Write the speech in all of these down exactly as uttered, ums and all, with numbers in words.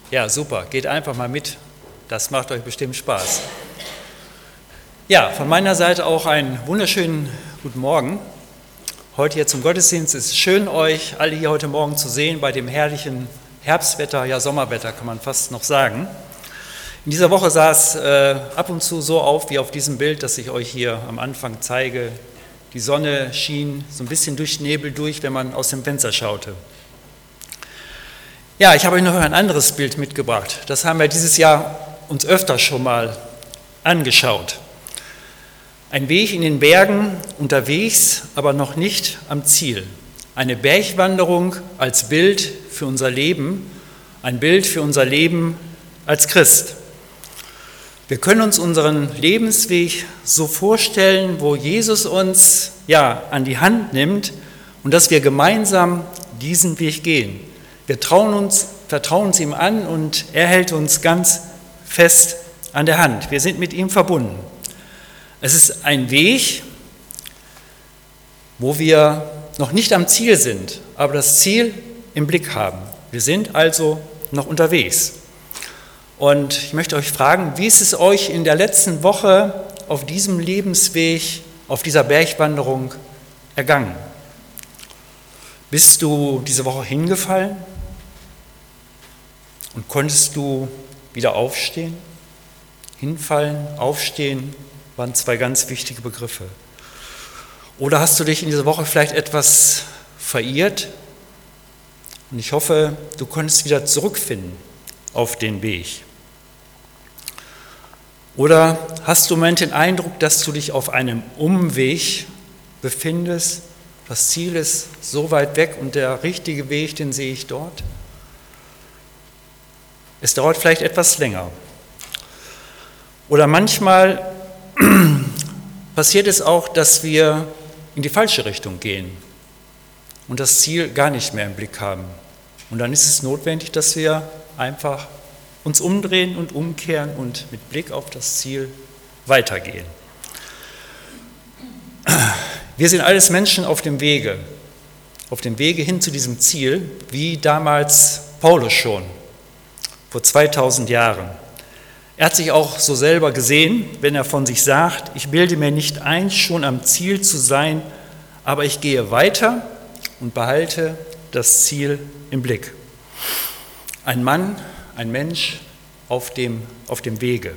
Ja, super. Geht einfach mal mit. Das macht euch bestimmt Spaß. Ja, von meiner Seite auch einen wunderschönen guten Morgen. Heute hier zum Gottesdienst. Es ist schön, euch alle hier heute Morgen zu sehen bei dem herrlichen Herbstwetter, ja Sommerwetter kann man fast noch sagen. In dieser Woche sah es äh, ab und zu so auf wie auf diesem Bild, das ich euch hier am Anfang zeige. Die Sonne schien so ein bisschen durch Nebel durch, wenn man aus dem Fenster schaute. Ja, ich habe euch noch ein anderes Bild mitgebracht. Das haben wir dieses Jahr uns öfter schon mal angeschaut. Ein Weg in den Bergen, unterwegs, aber noch nicht am Ziel. Eine Bergwanderung als Bild für unser Leben, ein Bild für unser Leben als Christ. Wir können uns unseren Lebensweg so vorstellen, wo Jesus uns ja an die Hand nimmt und dass wir gemeinsam diesen Weg gehen. Wir trauen uns, vertrauen uns ihm an und er hält uns ganz fest an der Hand. Wir sind mit ihm verbunden. Es ist ein Weg, wo wir noch nicht am Ziel sind, aber das Ziel im Blick haben. Wir sind also noch unterwegs. Und ich möchte euch fragen, wie ist es euch in der letzten Woche auf diesem Lebensweg, auf dieser Bergwanderung ergangen? Bist du diese Woche hingefallen? Und konntest du wieder aufstehen? Hinfallen, aufstehen waren zwei ganz wichtige Begriffe. Oder hast du dich in dieser Woche vielleicht etwas verirrt? Und ich hoffe, du konntest wieder zurückfinden auf den Weg. Oder hast du im Moment den Eindruck, dass du dich auf einem Umweg befindest? Das Ziel ist so weit weg und der richtige Weg, den sehe ich dort. Es dauert vielleicht etwas länger. Oder manchmal passiert es auch, dass wir in die falsche Richtung gehen und das Ziel gar nicht mehr im Blick haben. Und dann ist es notwendig, dass wir einfach uns umdrehen und umkehren und mit Blick auf das Ziel weitergehen. Wir sind alles Menschen auf dem Wege, auf dem Wege hin zu diesem Ziel, wie damals Paulus schon. Vor zweitausend Jahren. Er hat sich auch so selber gesehen, wenn er von sich sagt, ich bilde mir nicht ein, schon am Ziel zu sein, aber ich gehe weiter und behalte das Ziel im Blick. Ein Mann, ein Mensch auf dem, auf dem Wege.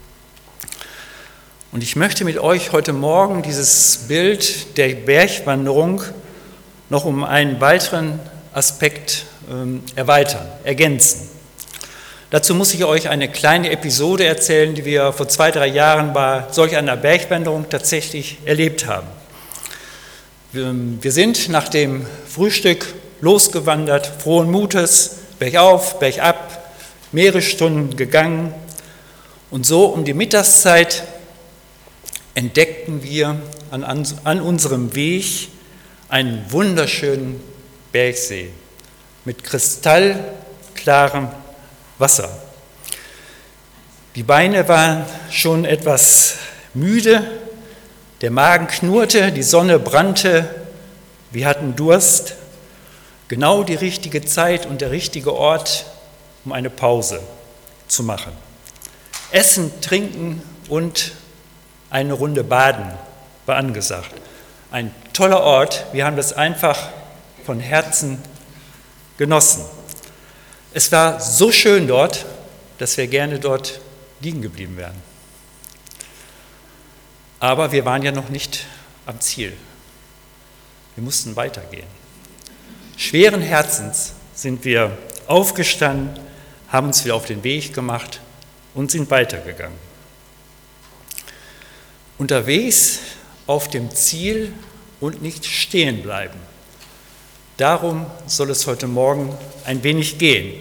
Und ich möchte mit euch heute Morgen dieses Bild der Bergwanderung noch um einen weiteren Aspekt ähm, erweitern, ergänzen. Dazu muss ich euch eine kleine Episode erzählen, die wir vor zwei, drei Jahren bei solch einer Bergwanderung tatsächlich erlebt haben. Wir sind nach dem Frühstück losgewandert, frohen Mutes, bergauf, bergab, mehrere Stunden gegangen. Und so um die Mittagszeit entdeckten wir an, an unserem Weg einen wunderschönen Bergsee mit kristallklarem Wasser. Die Beine waren schon etwas müde, der Magen knurrte, die Sonne brannte, wir hatten Durst. Genau die richtige Zeit und der richtige Ort, um eine Pause zu machen. Essen, trinken und eine Runde baden war angesagt. Ein toller Ort, wir haben das einfach von Herzen genossen. Es war so schön dort, dass wir gerne dort liegen geblieben wären. Aber wir waren ja noch nicht am Ziel. Wir mussten weitergehen. Schweren Herzens sind wir aufgestanden, haben uns wieder auf den Weg gemacht und sind weitergegangen. Unterwegs auf dem Ziel und nicht stehen bleiben. Darum soll es heute Morgen ein wenig gehen.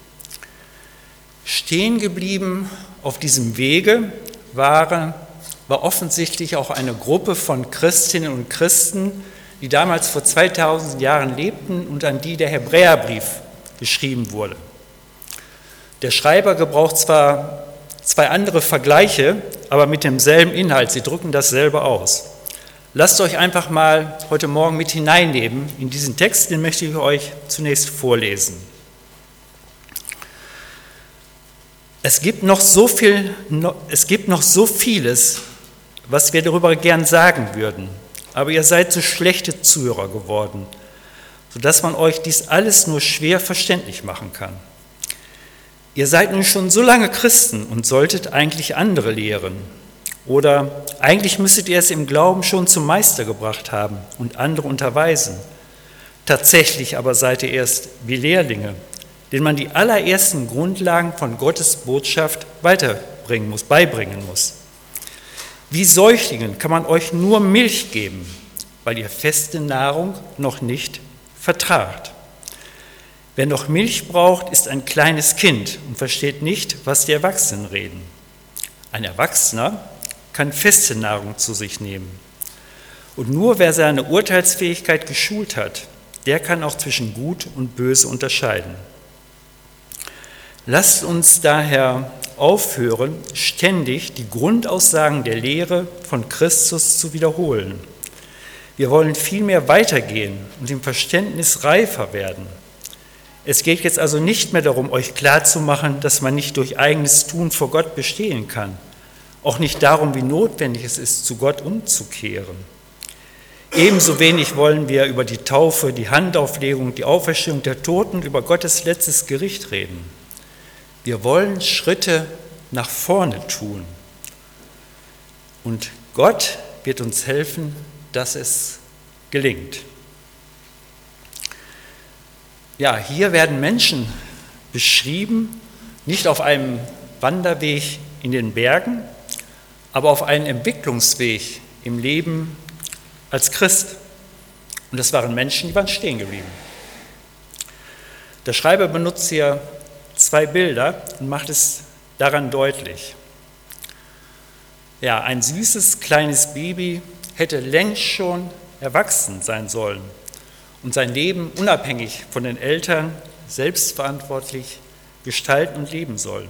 Stehen geblieben auf diesem Wege war, war offensichtlich auch eine Gruppe von Christinnen und Christen, die damals vor zweitausend Jahren lebten und an die der Hebräerbrief geschrieben wurde. Der Schreiber gebraucht zwar zwei andere Vergleiche, aber mit demselben Inhalt, sie drücken dasselbe aus. Lasst euch einfach mal heute Morgen mit hineinnehmen in diesen Text, den möchte ich euch zunächst vorlesen. Es gibt noch so viel, es gibt noch so vieles, was wir darüber gern sagen würden, aber ihr seid so schlechte Zuhörer geworden, sodass man euch dies alles nur schwer verständlich machen kann. Ihr seid nun schon so lange Christen und solltet eigentlich andere lehren. Oder eigentlich müsstet ihr es im Glauben schon zum Meister gebracht haben und andere unterweisen. Tatsächlich aber seid ihr erst wie Lehrlinge, denen man die allerersten Grundlagen von Gottes Botschaft weiterbringen muss, beibringen muss. Wie Säuglingen kann man euch nur Milch geben, weil ihr feste Nahrung noch nicht vertragt. Wer noch Milch braucht, ist ein kleines Kind und versteht nicht, was die Erwachsenen reden. Ein Erwachsener kann feste Nahrung zu sich nehmen. Und nur wer seine Urteilsfähigkeit geschult hat, der kann auch zwischen Gut und Böse unterscheiden. Lasst uns daher aufhören, ständig die Grundaussagen der Lehre von Christus zu wiederholen. Wir wollen vielmehr weitergehen und im Verständnis reifer werden. Es geht jetzt also nicht mehr darum, euch klarzumachen, dass man nicht durch eigenes Tun vor Gott bestehen kann. Auch nicht darum, wie notwendig es ist, zu Gott umzukehren. Ebenso wenig wollen wir über die Taufe, die Handauflegung, die Auferstehung der Toten und über Gottes letztes Gericht reden. Wir wollen Schritte nach vorne tun. Und Gott wird uns helfen, dass es gelingt. Ja, hier werden Menschen beschrieben, nicht auf einem Wanderweg in den Bergen, aber auf einem Entwicklungsweg im Leben als Christ. Und das waren Menschen, die waren stehen geblieben. Der Schreiber benutzt hier zwei Bilder und macht es daran deutlich. Ja, ein süßes kleines Baby hätte längst schon erwachsen sein sollen und sein Leben unabhängig von den Eltern selbstverantwortlich gestalten und leben sollen.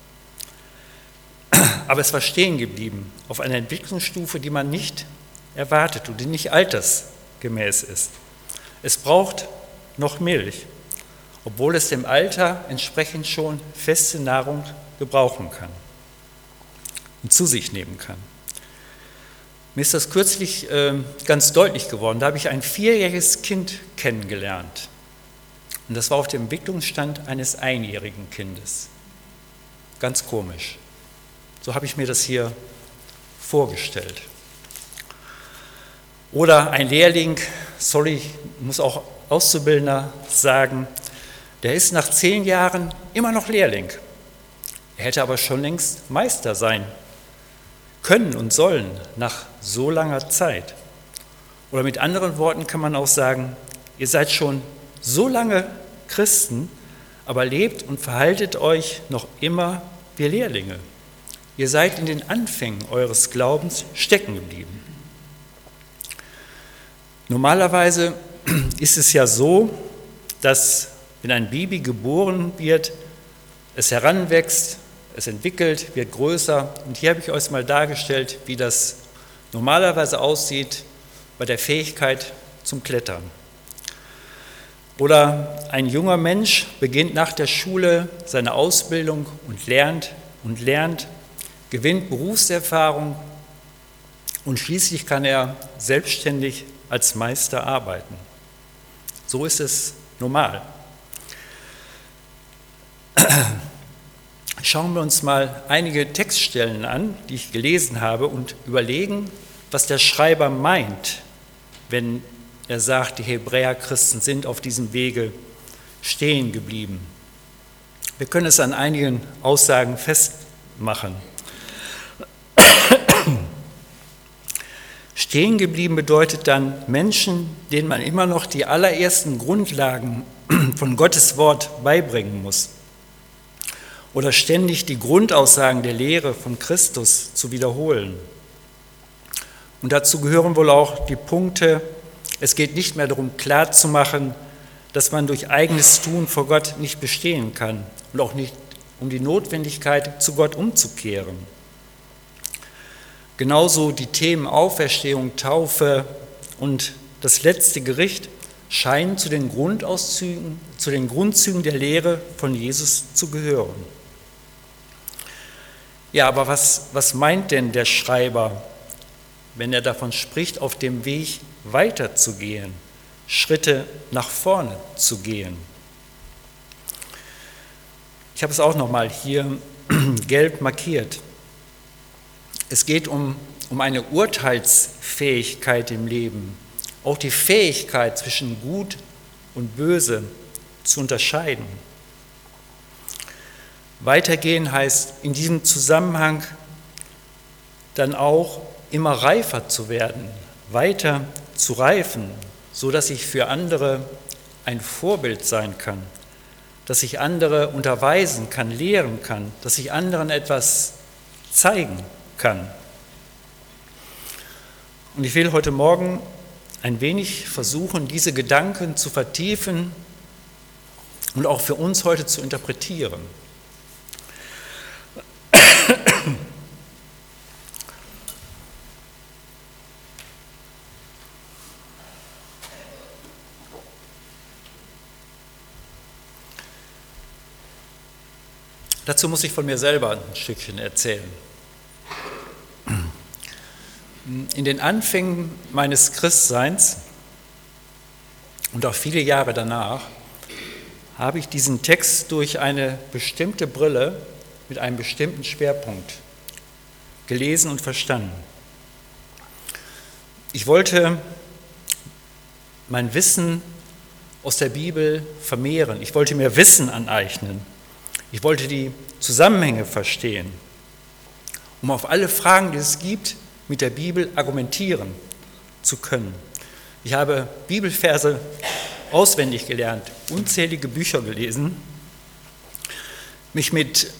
Aber es war stehen geblieben auf einer Entwicklungsstufe, die man nicht erwartet und die nicht altersgemäß ist. Es braucht noch Milch, obwohl es dem Alter entsprechend schon feste Nahrung gebrauchen kann und zu sich nehmen kann. Mir ist das kürzlich äh, ganz deutlich geworden. Da habe ich ein vierjähriges Kind kennengelernt. Und das war auf dem Entwicklungsstand eines einjährigen Kindes. Ganz komisch. So habe ich mir das hier vorgestellt. Oder ein Lehrling, sorry, ich muss auch Auszubildender sagen, der ist nach zehn Jahren immer noch Lehrling. Er hätte aber schon längst Meister sein können und sollen nach so langer Zeit. Oder mit anderen Worten kann man auch sagen, ihr seid schon so lange Christen, aber lebt und verhaltet euch noch immer wie Lehrlinge. Ihr seid in den Anfängen eures Glaubens stecken geblieben. Normalerweise ist es ja so, dass wenn ein Baby geboren wird, es heranwächst, es entwickelt, wird größer. Und hier habe ich euch mal dargestellt, wie das normalerweise aussieht bei der Fähigkeit zum Klettern. Oder ein junger Mensch beginnt nach der Schule seine Ausbildung und lernt und lernt, gewinnt Berufserfahrung und schließlich kann er selbstständig als Meister arbeiten. So ist es normal. Schauen wir uns mal einige Textstellen an, die ich gelesen habe, und überlegen, was der Schreiber meint, wenn er sagt, die Hebräer-Christen sind auf diesem Wege stehen geblieben. Wir können es an einigen Aussagen festmachen. Stehen geblieben bedeutet dann Menschen, denen man immer noch die allerersten Grundlagen von Gottes Wort beibringen muss. Oder ständig die Grundaussagen der Lehre von Christus zu wiederholen. Und dazu gehören wohl auch die Punkte, es geht nicht mehr darum, klarzumachen, dass man durch eigenes Tun vor Gott nicht bestehen kann und auch nicht um die Notwendigkeit, zu Gott umzukehren. Genauso die Themen Auferstehung, Taufe und das letzte Gericht scheinen zu den Grundauszügen, zu den Grundzügen der Lehre von Jesus zu gehören. Ja, aber was, was meint denn der Schreiber, wenn er davon spricht, auf dem Weg weiterzugehen, Schritte nach vorne zu gehen? Ich habe es auch nochmal hier gelb markiert. Es geht um, um eine Urteilsfähigkeit im Leben, auch die Fähigkeit zwischen Gut und Böse zu unterscheiden. Weitergehen heißt in diesem Zusammenhang dann auch immer reifer zu werden, weiter zu reifen, so dass ich für andere ein Vorbild sein kann, dass ich andere unterweisen kann, lehren kann, dass ich anderen etwas zeigen kann. Und ich will heute Morgen ein wenig versuchen, diese Gedanken zu vertiefen und auch für uns heute zu interpretieren. Dazu muss ich von mir selber ein Stückchen erzählen. In den Anfängen meines Christseins und auch viele Jahre danach habe ich diesen Text durch eine bestimmte Brille mit einem bestimmten Schwerpunkt gelesen und verstanden. Ich wollte mein Wissen aus der Bibel vermehren. Ich wollte mir Wissen aneignen. Ich wollte die Zusammenhänge verstehen, um auf alle Fragen, die es gibt, mit der Bibel argumentieren zu können. Ich habe Bibelverse auswendig gelernt, unzählige Bücher gelesen, mich mit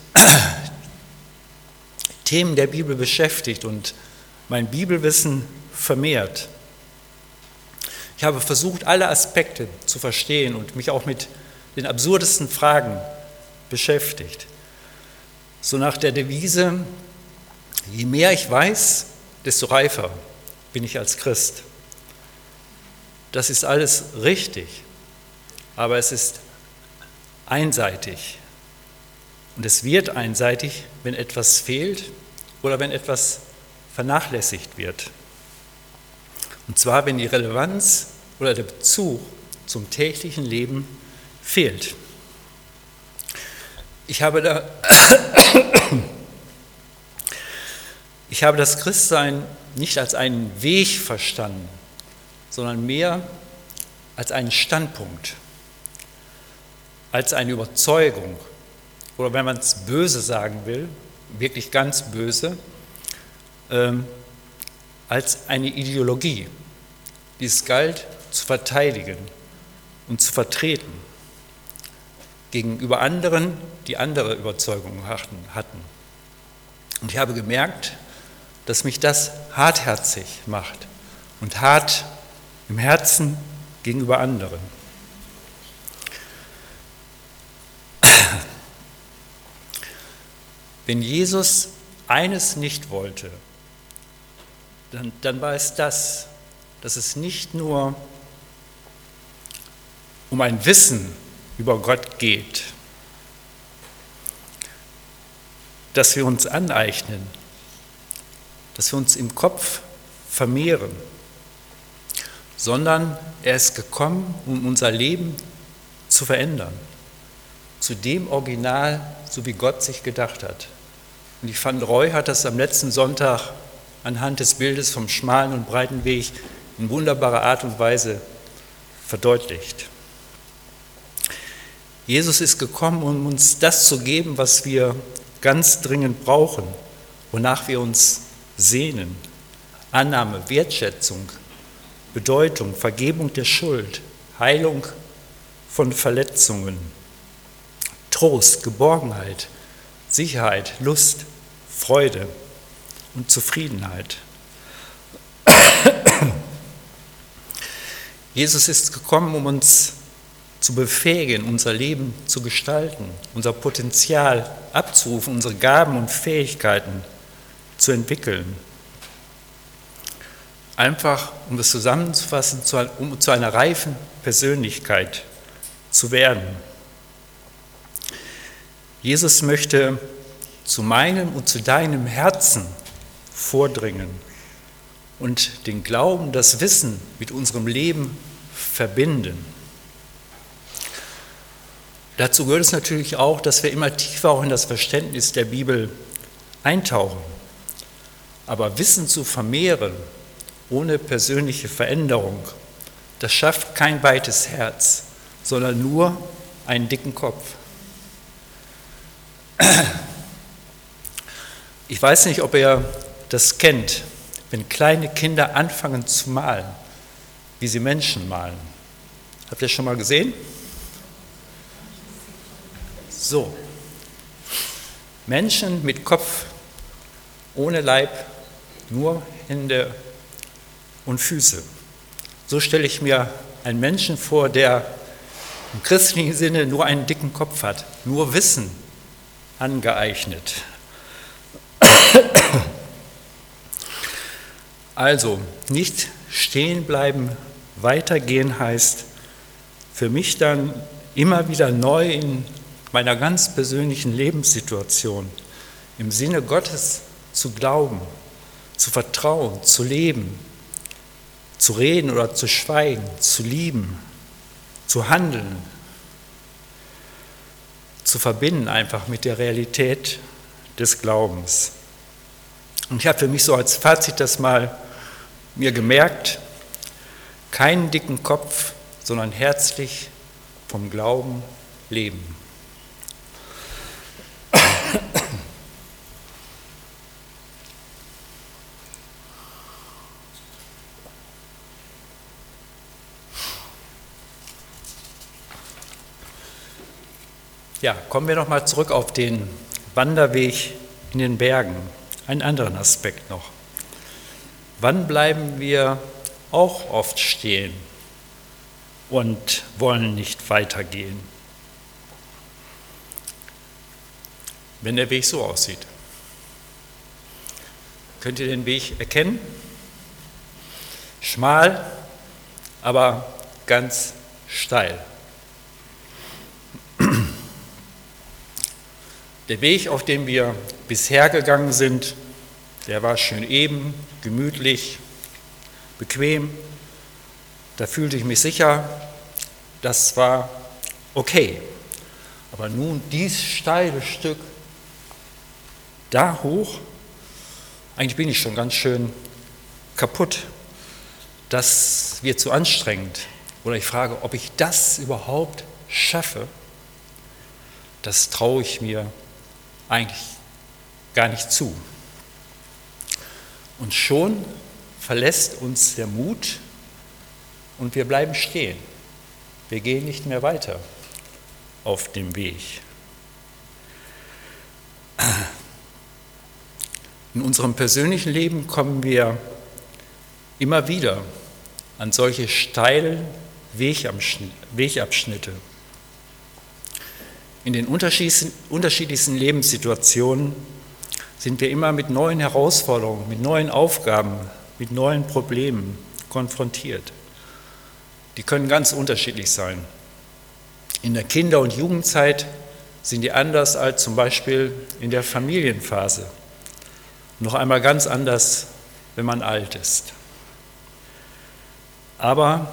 Themen der Bibel beschäftigt und mein Bibelwissen vermehrt. Ich habe versucht, alle Aspekte zu verstehen und mich auch mit den absurdesten Fragen beschäftigt. So nach der Devise, je mehr ich weiß, desto reifer bin ich als Christ. Das ist alles richtig, aber es ist einseitig. Und es wird einseitig, wenn etwas fehlt oder wenn etwas vernachlässigt wird. Und zwar, wenn die Relevanz oder der Bezug zum täglichen Leben fehlt. Ich habe, da, ich habe das Christsein nicht als einen Weg verstanden, sondern mehr als einen Standpunkt, als eine Überzeugung oder wenn man es böse sagen will, wirklich ganz böse, ähm, als eine Ideologie, die es galt zu verteidigen und zu vertreten gegenüber anderen, die andere Überzeugungen hatten. Und ich habe gemerkt, dass mich das hartherzig macht und hart im Herzen gegenüber anderen. Wenn Jesus eines nicht wollte, dann, dann war es das, dass es nicht nur um ein Wissen über Gott geht, dass wir uns aneignen, dass wir uns im Kopf vermehren, sondern er ist gekommen, um unser Leben zu verändern, zu dem Original, so wie Gott sich gedacht hat. Und ich fand, Roy hat das am letzten Sonntag anhand des Bildes vom schmalen und breiten Weg in wunderbarer Art und Weise verdeutlicht. Jesus ist gekommen, um uns das zu geben, was wir ganz dringend brauchen, wonach wir uns sehnen. Annahme, Wertschätzung, Bedeutung, Vergebung der Schuld, Heilung von Verletzungen, Trost, Geborgenheit, Sicherheit, Lust, Freude und Zufriedenheit. Jesus ist gekommen, um uns zu befähigen, unser Leben zu gestalten, unser Potenzial abzurufen, unsere Gaben und Fähigkeiten zu entwickeln. Einfach, um es zusammenzufassen, um zu einer reifen Persönlichkeit zu werden. Jesus möchte zu meinem und zu deinem Herzen vordringen und den Glauben, das Wissen mit unserem Leben verbinden. Dazu gehört es natürlich auch, dass wir immer tiefer auch in das Verständnis der Bibel eintauchen. Aber Wissen zu vermehren ohne persönliche Veränderung, das schafft kein weites Herz, sondern nur einen dicken Kopf. Ich weiß nicht, ob ihr das kennt, wenn kleine Kinder anfangen zu malen, wie sie Menschen malen. Habt ihr das schon mal gesehen? So, Menschen mit Kopf, ohne Leib, nur Hände und Füße. So stelle ich mir einen Menschen vor, der im christlichen Sinne nur einen dicken Kopf hat, nur Wissen angeeignet. Also, nicht stehen bleiben, weitergehen heißt für mich dann immer wieder neu in meiner ganz persönlichen Lebenssituation im Sinne Gottes zu glauben, zu vertrauen, zu leben, zu reden oder zu schweigen, zu lieben, zu handeln, zu verbinden einfach mit der Realität des Glaubens. Und ich habe für mich so als Fazit das mal mir gemerkt, keinen dicken Kopf, sondern herzlich vom Glauben leben. Ja, kommen wir noch mal zurück auf den Wanderweg in den Bergen. Einen anderen Aspekt noch. Wann bleiben wir auch oft stehen und wollen nicht weitergehen? Wenn der Weg so aussieht. Könnt ihr den Weg erkennen? Schmal, aber ganz steil. Der Weg, auf dem wir bisher gegangen sind, der war schön eben, gemütlich, bequem. Da fühlte ich mich sicher, das war okay. Aber nun dieses steile Stück da hoch, eigentlich bin ich schon ganz schön kaputt. Das wird zu anstrengend. Oder ich frage, ob ich das überhaupt schaffe, das traue ich mir eigentlich gar nicht zu. Und schon verlässt uns der Mut und wir bleiben stehen. Wir gehen nicht mehr weiter auf dem Weg. In unserem persönlichen Leben kommen wir immer wieder an solche steilen Wegabschnitte. In den unterschiedlichsten Lebenssituationen sind wir immer mit neuen Herausforderungen, mit neuen Aufgaben, mit neuen Problemen konfrontiert. Die können ganz unterschiedlich sein. In der Kinder- und Jugendzeit sind die anders als zum Beispiel in der Familienphase. Noch einmal ganz anders, wenn man alt ist. Aber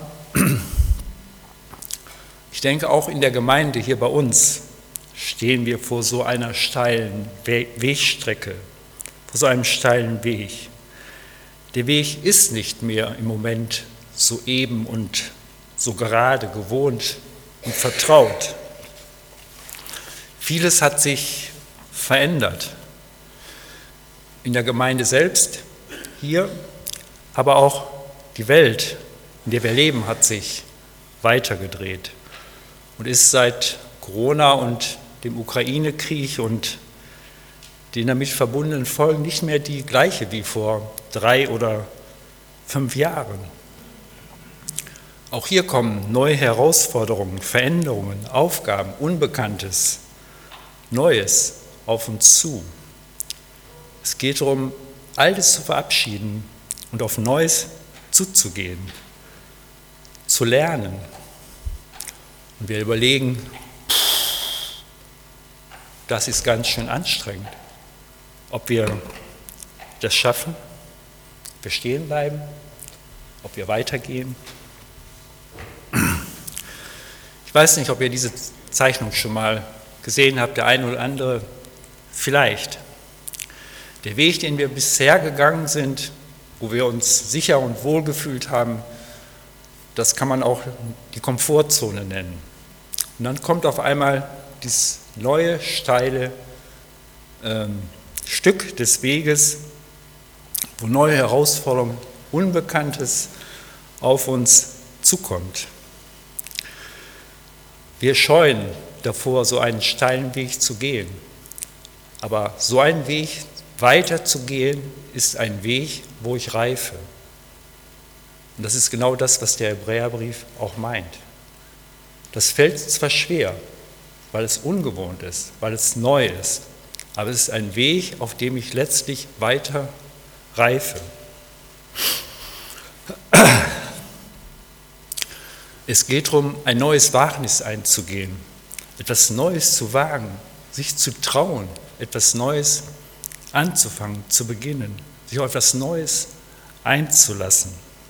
ich denke, auch in der Gemeinde hier bei uns stehen wir vor so einer steilen Wegstrecke, vor so einem steilen Weg. Der Weg ist nicht mehr im Moment so eben und so gerade gewohnt und vertraut. Vieles hat sich verändert. In der Gemeinde selbst, hier, aber auch die Welt, in der wir leben, hat sich weitergedreht und ist seit Corona und dem Ukraine-Krieg und den damit verbundenen Folgen nicht mehr die gleiche wie vor drei oder fünf Jahren. Auch hier kommen neue Herausforderungen, Veränderungen, Aufgaben, Unbekanntes, Neues auf uns zu. Es geht darum, Altes zu verabschieden und auf Neues zuzugehen, zu lernen. Und wir überlegen, das ist ganz schön anstrengend. ob wir das schaffen, ob wir stehen bleiben, ob wir weitergehen. Ich weiß nicht, ob ihr diese Zeichnung schon mal gesehen habt, der eine oder andere vielleicht. Der Weg, den wir bisher gegangen sind, wo wir uns sicher und wohl gefühlt haben, das kann man auch die Komfortzone nennen. Und dann kommt auf einmal dieses neue, steile ähm, Stück des Weges, wo neue Herausforderungen, Unbekanntes auf uns zukommt. Wir scheuen davor, so einen steilen Weg zu gehen. Aber so einen Weg weiter zu gehen, ist ein Weg, wo ich reife. Und das ist genau das, was der Hebräerbrief auch meint. Das fällt zwar schwer, weil es ungewohnt ist, weil es neu ist, aber es ist ein Weg, auf dem ich letztlich weiter reife. Es geht darum, ein neues Wagnis einzugehen, etwas Neues zu wagen, sich zu trauen, etwas Neues anzufangen, zu beginnen, sich auf etwas Neues einzulassen.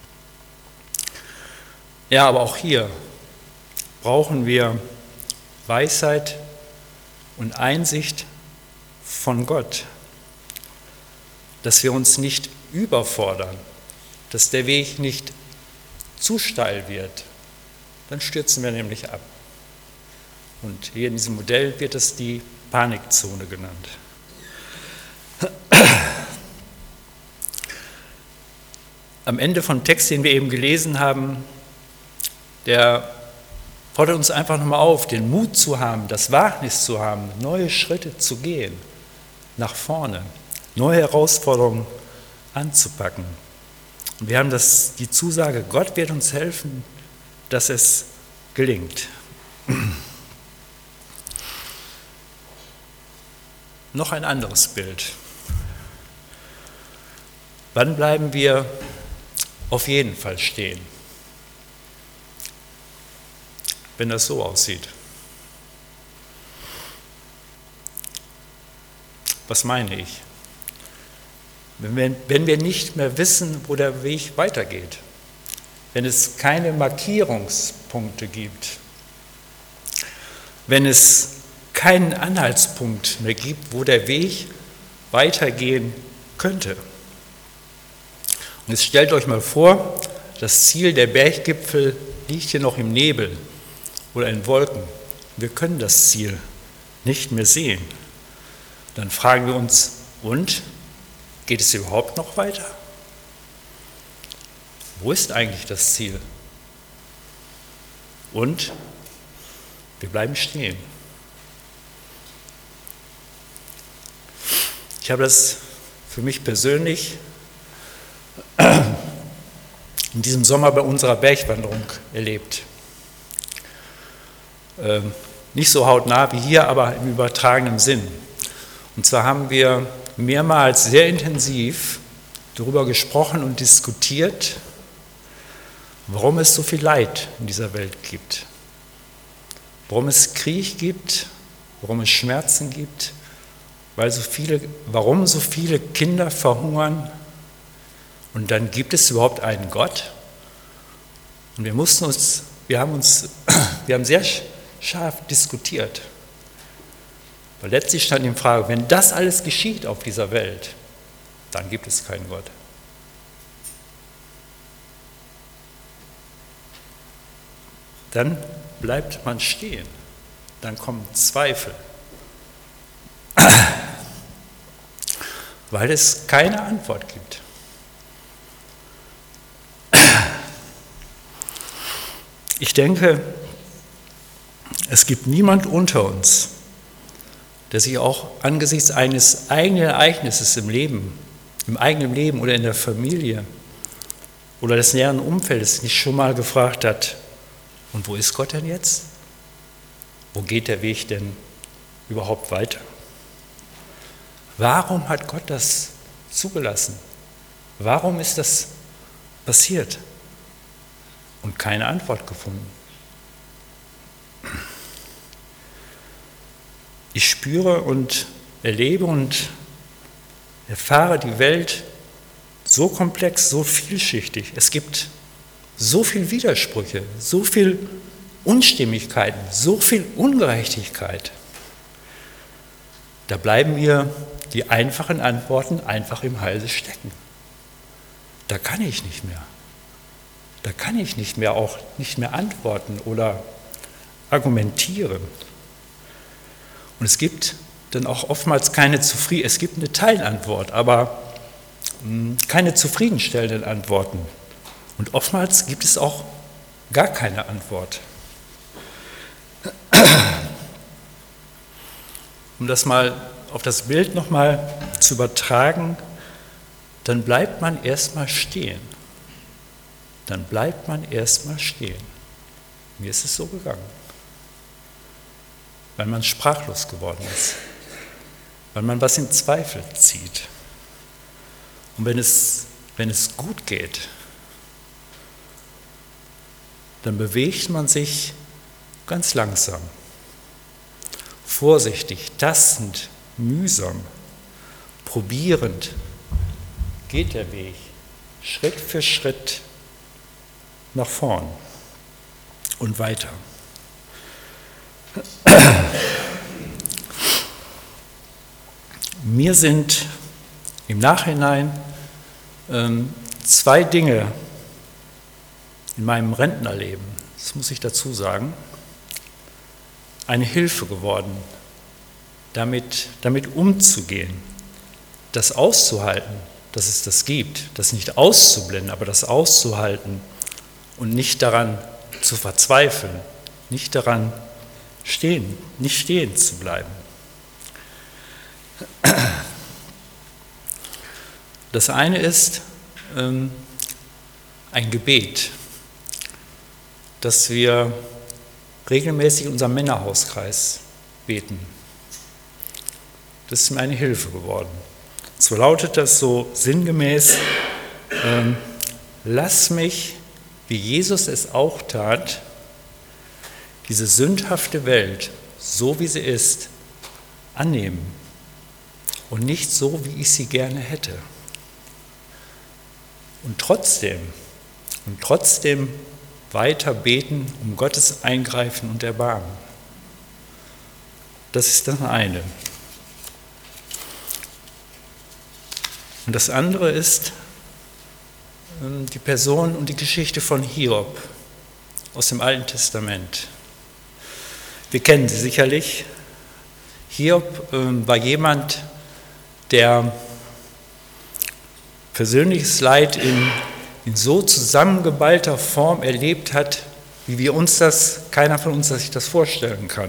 Ja, aber auch hier brauchen wir Weisheit und Einsicht von Gott, dass wir uns nicht überfordern, dass der Weg nicht zu steil wird, dann stürzen wir nämlich ab. Und hier in diesem Modell wird es die Panikzone genannt. Am Ende vom Text, den wir eben gelesen haben, der fordert uns einfach nochmal auf, den Mut zu haben, das Wagnis zu haben, neue Schritte zu gehen, nach vorne, neue Herausforderungen anzupacken. Und wir haben das, die Zusage, Gott wird uns helfen, dass es gelingt. Noch ein anderes Bild. Wann bleiben wir auf jeden Fall stehen? Wenn das so aussieht. Was meine ich? Wenn wir, wenn wir nicht mehr wissen, wo der Weg weitergeht, wenn es keine Markierungspunkte gibt, wenn es keinen Anhaltspunkt mehr gibt, wo der Weg weitergehen könnte. Und jetzt stellt euch mal vor, das Ziel der Berggipfel liegt hier noch im Nebel oder in Wolken. Wir können das Ziel nicht mehr sehen. Dann fragen wir uns, und geht es überhaupt noch weiter? Wo ist eigentlich das Ziel? Und wir bleiben stehen. Ich habe das für mich persönlich in diesem Sommer bei unserer Bergwanderung erlebt. Ähm, nicht so hautnah wie hier, aber im übertragenen Sinn. Und zwar haben wir mehrmals sehr intensiv darüber gesprochen und diskutiert, warum es so viel Leid in dieser Welt gibt, warum es Krieg gibt, warum es Schmerzen gibt, weil so viele, warum so viele Kinder verhungern. Und dann gibt es überhaupt einen Gott. Und wir mussten uns, wir haben uns, wir haben sehr scharf diskutiert. Weil letztlich stand die Frage, wenn das alles geschieht auf dieser Welt, dann gibt es keinen Gott. Dann bleibt man stehen. Dann kommen Zweifel. Weil es keine Antwort gibt. Ich denke, es gibt niemand unter uns, der sich auch angesichts eines eigenen Ereignisses im Leben, im eigenen Leben oder in der Familie oder des näheren Umfeldes nicht schon mal gefragt hat, und wo ist Gott denn jetzt? Wo geht der Weg denn überhaupt weiter? Warum hat Gott das zugelassen? Warum ist das passiert? Und keine Antwort gefunden. Ich spüre und erlebe und erfahre die Welt so komplex, so vielschichtig. Es gibt so viel Widersprüche, so viel Unstimmigkeiten, so viel Ungerechtigkeit. Da bleiben mir die einfachen Antworten einfach im Halse stecken. Da kann ich nicht mehr. Da kann ich nicht mehr auch nicht mehr antworten oder argumentieren. Und es gibt dann auch oftmals keine Zufrieden, es gibt eine Teilantwort, aber mh, keine zufriedenstellenden Antworten. Und oftmals gibt es auch gar keine Antwort. Um das mal auf das Bild nochmal zu übertragen, dann bleibt man erstmal stehen. Dann bleibt man erstmal stehen. Mir ist es so gegangen. Weil man sprachlos geworden ist. Weil man was in Zweifel zieht. Und wenn es, wenn es gut geht, dann bewegt man sich ganz langsam, vorsichtig, tastend, mühsam, probierend geht der Weg Schritt für Schritt nach vorn und weiter. Mir sind im Nachhinein ähm, zwei Dinge in meinem Rentnerleben, das muss ich dazu sagen, eine Hilfe geworden, damit, damit umzugehen, das auszuhalten, dass es das gibt, das nicht auszublenden, aber das auszuhalten und nicht daran zu verzweifeln, nicht daran stehen, nicht stehen zu bleiben. Das eine ist ähm, ein Gebet, dass wir regelmäßig in unserem Männerhauskreis beten. Das ist mir eine Hilfe geworden. So lautet das so sinngemäß, ähm, lass mich, wie Jesus es auch tat, diese sündhafte Welt, so wie sie ist, annehmen und nicht so, wie ich sie gerne hätte. Und trotzdem, und trotzdem weiter beten um Gottes Eingreifen und Erbarmen. Das ist das eine. Und das andere ist die Person und die Geschichte von Hiob aus dem Alten Testament. Wir kennen sie sicherlich. Hiob äh, war jemand, der persönliches Leid in, in so zusammengeballter Form erlebt hat, wie wir uns das, keiner von uns sich das vorstellen kann.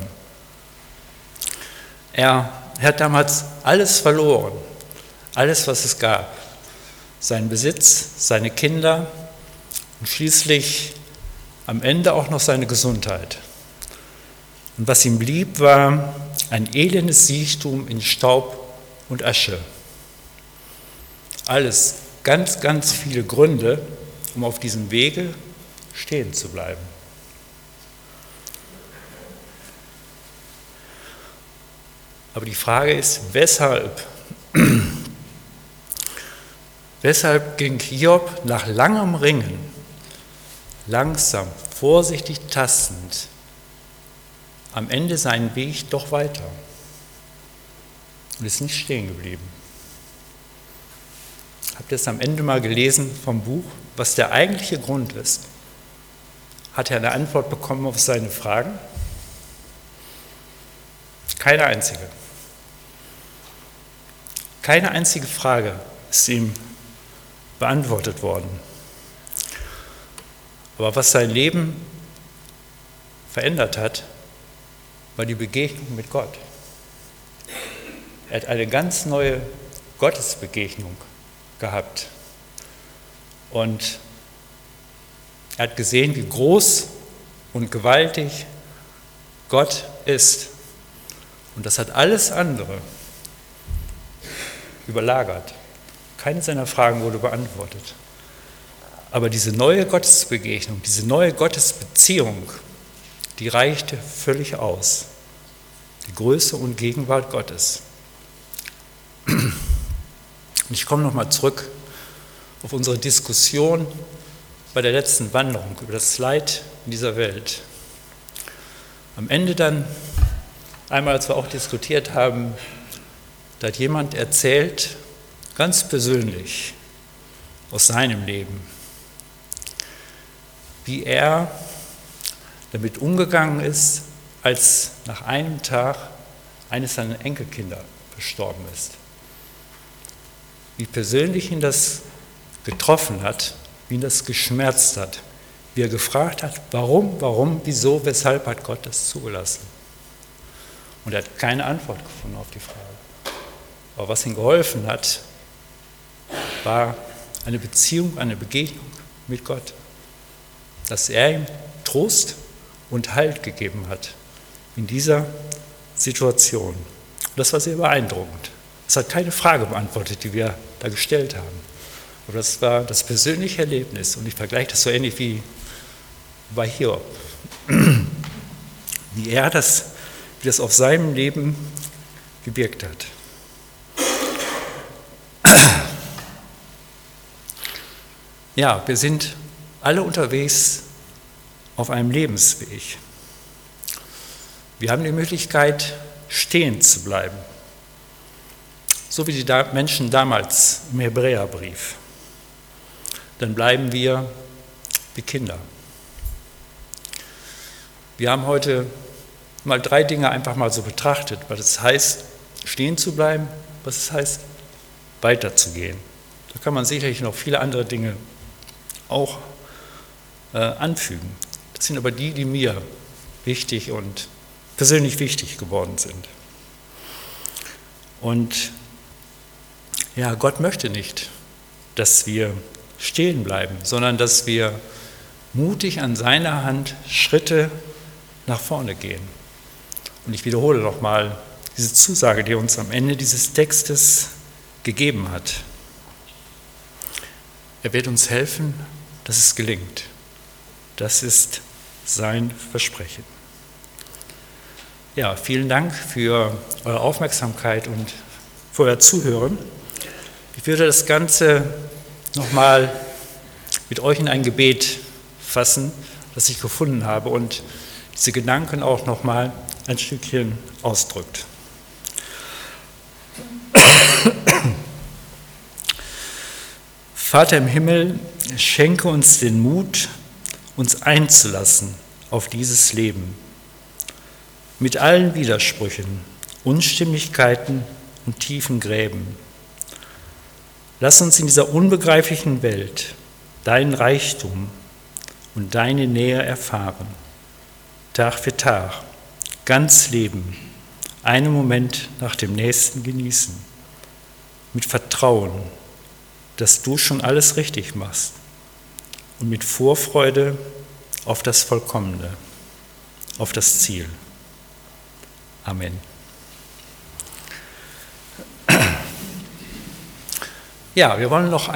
Er, er hat damals alles verloren, alles, was es gab. Seinen Besitz, seine Kinder und schließlich am Ende auch noch seine Gesundheit. Und was ihm blieb, war ein elendes Siechtum in Staub und Asche. Alles, ganz, ganz viele Gründe, um auf diesem Wege stehen zu bleiben. Aber die Frage ist, weshalb? Weshalb ging Hiob nach langem Ringen, langsam, vorsichtig tastend, am Ende seinen Weg doch weiter und ist nicht stehen geblieben? Habt ihr es am Ende mal gelesen vom Buch, was der eigentliche Grund ist? Hat er eine Antwort bekommen auf seine Fragen? Keine einzige. Keine einzige Frage ist ihm beantwortet worden. Aber was sein Leben verändert hat, war die Begegnung mit Gott. Er hat eine ganz neue Gottesbegegnung gehabt. Und er hat gesehen, wie groß und gewaltig Gott ist. Und das hat alles andere überlagert. Keine seiner Fragen wurde beantwortet. Aber diese neue Gottesbegegnung, diese neue Gottesbeziehung, die reichte völlig aus. Die Größe und Gegenwart Gottes. Und ich komme nochmal zurück auf unsere Diskussion bei der letzten Wanderung über das Leid in dieser Welt. Am Ende dann, einmal als wir auch diskutiert haben, da hat jemand erzählt, ganz persönlich aus seinem Leben, wie er damit umgegangen ist, als nach einem Tag eines seiner Enkelkinder verstorben ist. Wie persönlich ihn das getroffen hat, wie ihn das geschmerzt hat, wie er gefragt hat, warum, warum, wieso, weshalb hat Gott das zugelassen? Und er hat keine Antwort gefunden auf die Frage. Aber was ihm geholfen hat, war eine Beziehung, eine Begegnung mit Gott, dass er ihm Trost und Halt gegeben hat in dieser Situation. Und das war sehr beeindruckend. Es hat keine Frage beantwortet, die wir da gestellt haben. Aber das war das persönliche Erlebnis. Und ich vergleiche das so ähnlich wie bei Hiob. Wie er das, wie das auf seinem Leben gewirkt hat. Ja, wir sind alle unterwegs auf einem Lebensweg. Wir haben die Möglichkeit, stehen zu bleiben. So wie die Menschen damals im Hebräerbrief. Dann bleiben wir wie Kinder. Wir haben heute mal drei Dinge einfach mal so betrachtet, was es heißt, stehen zu bleiben, was es heißt, weiterzugehen. Da kann man sicherlich noch viele andere Dinge auch äh, anfügen. Das sind aber die, die mir wichtig und persönlich wichtig geworden sind. Und ja, Gott möchte nicht, dass wir stehen bleiben, sondern dass wir mutig an seiner Hand Schritte nach vorne gehen. Und ich wiederhole nochmal diese Zusage, die er uns am Ende dieses Textes gegeben hat. Er wird uns helfen, dass es gelingt. Das ist sein Versprechen. Ja, vielen Dank für eure Aufmerksamkeit und für euer Zuhören. Ich würde das Ganze nochmal mit euch in ein Gebet fassen, das ich gefunden habe und diese Gedanken auch nochmal ein Stückchen ausdrückt. Vater im Himmel, schenke uns den Mut, uns einzulassen auf dieses Leben. Mit allen Widersprüchen, Unstimmigkeiten und tiefen Gräben. Lass uns in dieser unbegreiflichen Welt deinen Reichtum und deine Nähe erfahren. Tag für Tag, ganz leben, einen Moment nach dem nächsten genießen. Mit Vertrauen, dass du schon alles richtig machst. Und mit Vorfreude auf das Vollkommene, auf das Ziel. Amen. Ja, wir wollen noch